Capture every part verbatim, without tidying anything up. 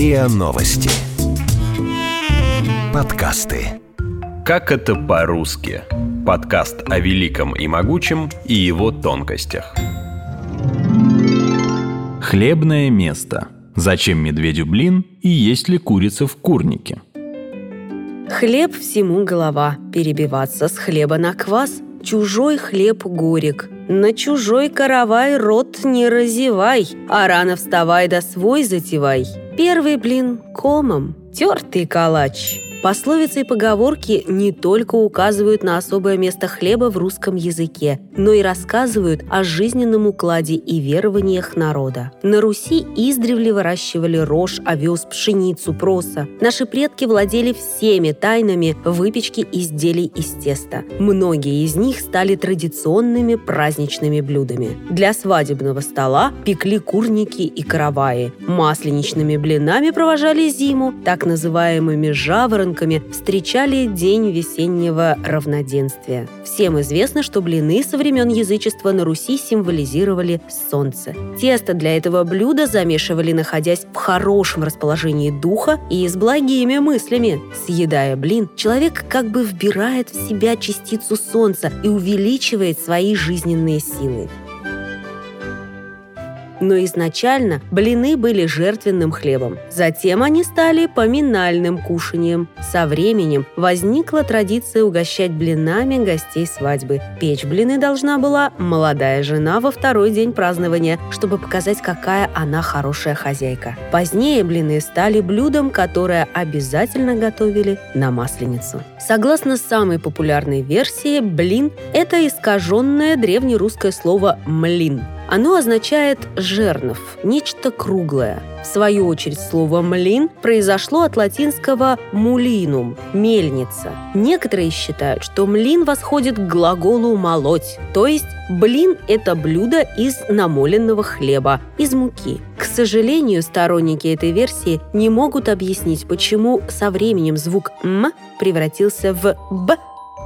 РИА Новости. Подкасты. Как это по-русски? Подкаст о великом и могучем и его тонкостях. Хлебное место. Зачем медведю блин и есть ли курица в курнике? Хлеб всему голова, перебиваться с хлеба на квас. Чужой хлеб горек, на чужой каравай рот не разевай, а рано вставай да свой затевай. Первый блин комом, тертый калач. Пословицы и поговорки не только указывают на особое место хлеба в русском языке, но и рассказывают о жизненном укладе и верованиях народа. На Руси издревле выращивали рожь, овес, пшеницу, проса. Наши предки владели всеми тайнами выпечки изделий из теста. Многие из них стали традиционными праздничными блюдами. Для свадебного стола пекли курники и караваи. Масленичными блинами провожали зиму, так называемыми жаворонками встречали день весеннего равноденствия. Всем известно, что блины со времен язычества на Руси символизировали солнце. Тесто для этого блюда замешивали, находясь в хорошем расположении духа и с благими мыслями. Съедая блин, человек как бы вбирает в себя частицу солнца и увеличивает свои жизненные силы. Но изначально блины были жертвенным хлебом. Затем они стали поминальным кушанием. Со временем возникла традиция угощать блинами гостей свадьбы. Печь блины должна была молодая жена во второй день празднования, чтобы показать, какая она хорошая хозяйка. Позднее блины стали блюдом, которое обязательно готовили на Масленицу. Согласно самой популярной версии, блин – это искаженное древнерусское слово «млин». Оно означает «жернов», нечто круглое. В свою очередь, слово «млин» произошло от латинского «мулинум» – «мельница». Некоторые считают, что млин восходит к глаголу «молоть», то есть блин – это блюдо из намоленного хлеба, из муки. К сожалению, сторонники этой версии не могут объяснить, почему со временем звук «м» превратился в «б».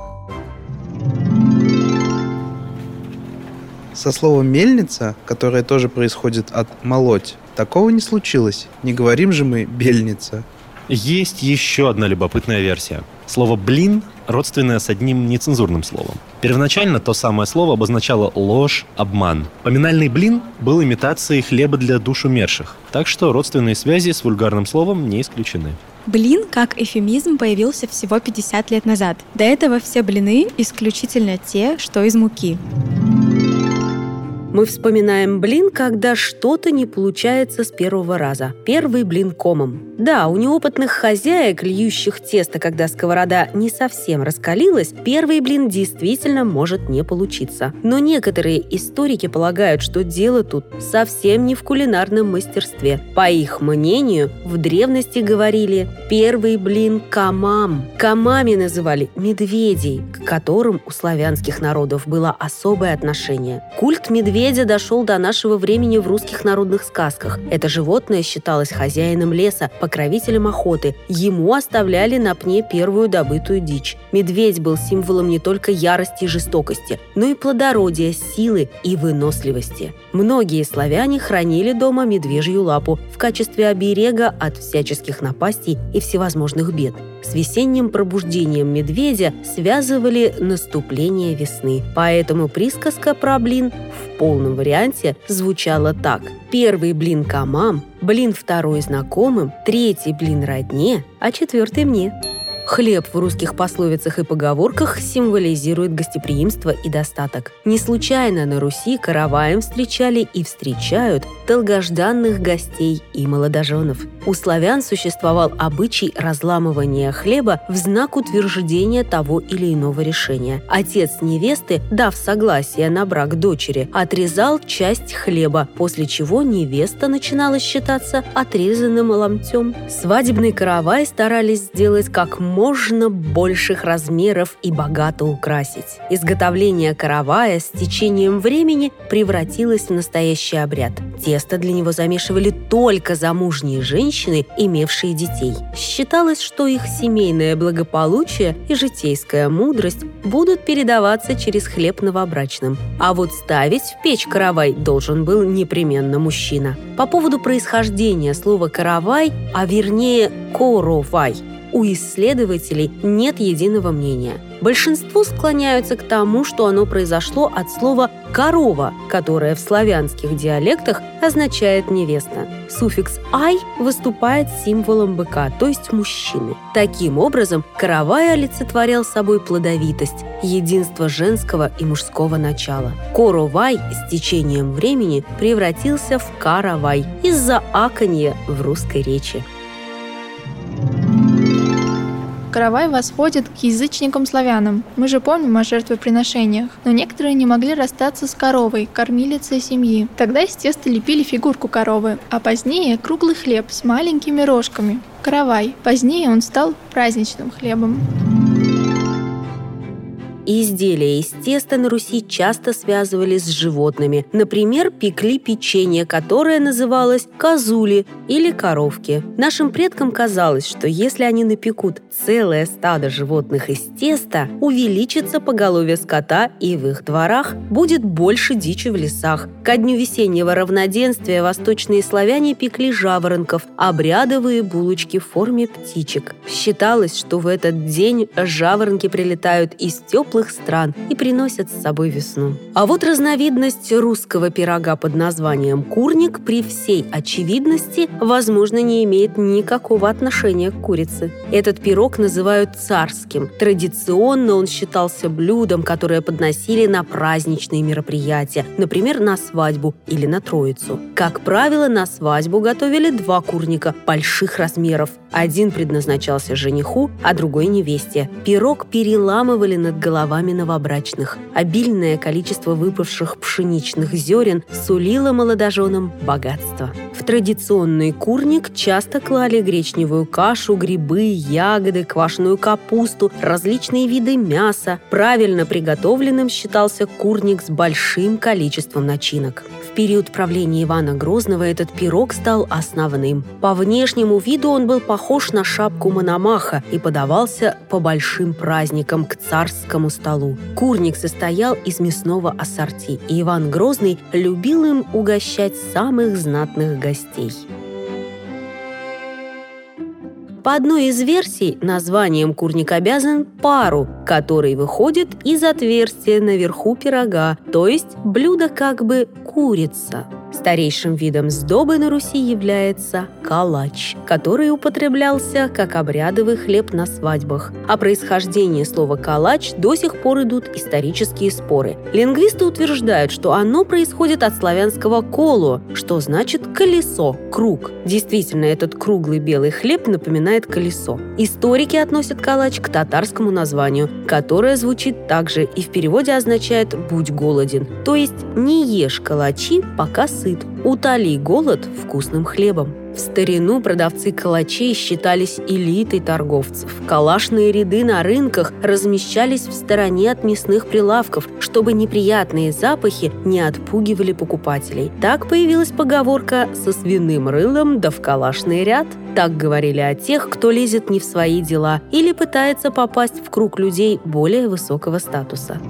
Со словом «мельница», которое тоже происходит от «молоть», такого не случилось. Не говорим же мы «бельница». Есть еще одна любопытная версия. Слово «блин» родственное с одним нецензурным словом. Первоначально то самое слово обозначало ложь, обман. Поминальный блин был имитацией хлеба для душ умерших, так что родственные связи с вульгарным словом не исключены. Блин как эвфемизм появился всего пятьдесят лет назад. До этого все блины исключительно те, что из муки. Мы вспоминаем блин, когда что-то не получается с первого раза. Первый блин комом. Да, у неопытных хозяек, льющих тесто, когда сковорода не совсем раскалилась, первый блин действительно может не получиться. Но некоторые историки полагают, что дело тут совсем не в кулинарном мастерстве. По их мнению, в древности говорили «первый блин камам». Камами называли медведей, к которым у славянских народов было особое отношение. Культ медведей Медведя дошел до нашего времени в русских народных сказках. Это животное считалось хозяином леса, покровителем охоты. Ему оставляли на пне первую добытую дичь. Медведь был символом не только ярости и жестокости, но и плодородия, силы и выносливости. Многие славяне хранили дома медвежью лапу в качестве оберега от всяческих напастей и всевозможных бед. С весенним пробуждением медведя связывали наступление весны. Поэтому присказка про блин в полном варианте звучала так. Первый блин комам, блин второй знакомым, третий блин родне, а четвертый мне. Хлеб в русских пословицах и поговорках символизирует гостеприимство и достаток. Не случайно на Руси караваем встречали и встречают долгожданных гостей и молодоженов. У славян существовал обычай разламывания хлеба в знак утверждения того или иного решения. Отец невесты, дав согласие на брак дочери, отрезал часть хлеба, после чего невеста начинала считаться отрезанным ломтем. Свадебный каравай старались сделать как можно больших размеров и богато украсить. Изготовление каравая с течением времени превратилось в настоящий обряд. Тесто для него замешивали только замужние женщины, женщины, имевшие детей. Считалось, что их семейное благополучие и житейская мудрость будут передаваться через хлеб новобрачным. А вот ставить в печь каравай должен был непременно мужчина. По поводу происхождения слова «каравай», а вернее «коровай», у исследователей нет единого мнения. Большинство склоняются к тому, что оно произошло от слова «корова», которое в славянских диалектах означает «невеста». Суффикс «ай» выступает символом быка, то есть мужчины. Таким образом, каравай олицетворял собой плодовитость, единство женского и мужского начала. Коровай с течением времени превратился в каравай из-за аканья в русской речи. Каравай восходит к язычникам-славянам. Мы же помним о жертвоприношениях. Но некоторые не могли расстаться с коровой, кормилицей семьи. Тогда из теста лепили фигурку коровы, а позднее круглый хлеб с маленькими рожками. Каравай. Позднее он стал праздничным хлебом. Изделия из теста на Руси часто связывали с животными. Например, пекли печенье, которое называлось козули или коровки. Нашим предкам казалось, что если они напекут целое стадо животных из теста, увеличится поголовье скота и в их дворах будет больше дичи в лесах. Ко дню весеннего равноденствия восточные славяне пекли жаворонков, обрядовые булочки в форме птичек. Считалось, что в этот день жаворонки прилетают из теплых стран и приносят с собой весну. А вот разновидность русского пирога под названием курник при всей очевидности, возможно, не имеет никакого отношения к курице. Этот пирог называют царским. Традиционно он считался блюдом, которое подносили на праздничные мероприятия, например, на свадьбу или на Троицу. Как правило, на свадьбу готовили два курника больших размеров. Один предназначался жениху, а другой невесте. Пирог переламывали над головой новобрачных. Обильное количество выпавших пшеничных зерен сулило молодоженам богатство. В традиционный курник часто клали гречневую кашу, грибы, ягоды, квашеную капусту, различные виды мяса. Правильно приготовленным считался курник с большим количеством начинок. В период правления Ивана Грозного этот пирог стал основным. По внешнему виду он был похож на шапку Мономаха и подавался по большим праздникам к царскому столу. Курник состоял из мясного ассорти, и Иван Грозный любил им угощать самых знатных гостей. По одной из версий, названием курник обязан пару, который выходит из отверстия наверху пирога, то есть блюдо как бы курица. Старейшим видом сдобы на Руси является калач, который употреблялся как обрядовый хлеб на свадьбах. О происхождении слова «калач» до сих пор идут исторические споры. Лингвисты утверждают, что оно происходит от славянского «коло», что значит «колесо», «круг». Действительно, этот круглый белый хлеб напоминает колесо. Историки относят калач к татарскому названию, которое звучит также и в переводе означает «будь голоден», то есть «не ешь калачи, пока сыт, утоли голод вкусным хлебом». В старину продавцы калачей считались элитой торговцев. Калашные ряды на рынках размещались в стороне от мясных прилавков, чтобы неприятные запахи не отпугивали покупателей. Так появилась поговорка «со свиным рылом да в калашный ряд». Так говорили о тех, кто лезет не в свои дела или пытается попасть в круг людей более высокого статуса.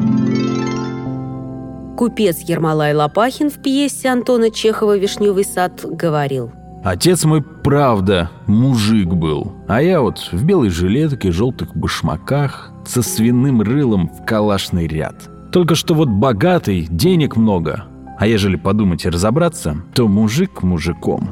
Купец Ермолай Лопахин в пьесе Антона Чехова «Вишневый сад» говорил: «Отец мой, правда, мужик был, а я вот в белой жилетке, желтых башмаках, со свиным рылом в калашный ряд. Только что вот богатый, денег много, а ежели подумать и разобраться, то мужик мужиком».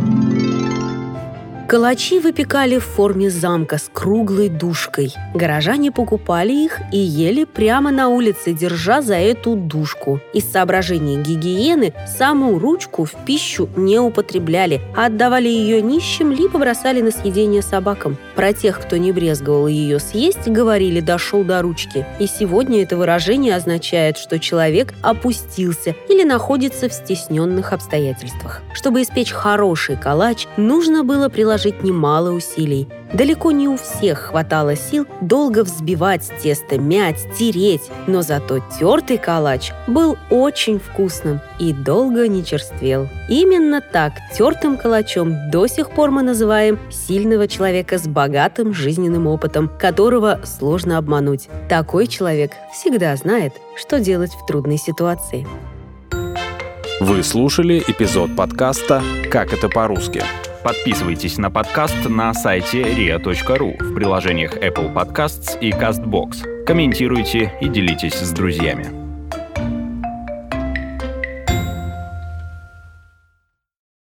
Калачи выпекали в форме замка с круглой дужкой. Горожане покупали их и ели прямо на улице, держа за эту дужку. Из соображений гигиены саму ручку в пищу не употребляли, а отдавали ее нищим либо бросали на съедение собакам. Про тех, кто не брезговал ее съесть, говорили «дошел до ручки». И сегодня это выражение означает, что человек опустился или находится в стесненных обстоятельствах. Чтобы испечь хороший калач, нужно было приложить приложить немало усилий. Далеко не у всех хватало сил долго взбивать тесто, мять, тереть, но зато тертый калач был очень вкусным и долго не черствел. Именно так тертым калачом до сих пор мы называем сильного человека с богатым жизненным опытом, которого сложно обмануть. Такой человек всегда знает, что делать в трудной ситуации. Вы слушали эпизод подкаста «Как это по-русски». Подписывайтесь на подкаст на сайте риа точка ру, в приложениях Apple Podcasts и CastBox. Комментируйте и делитесь с друзьями.